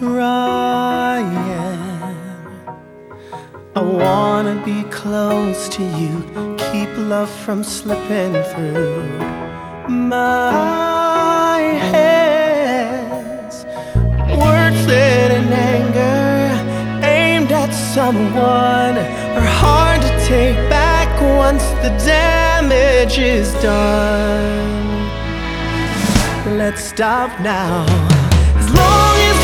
trying. I wanna be close to you, keep love from slipping through my hands. Words said in anger, aimed at someone, are hard to take back once the damage is done. Let's stop now.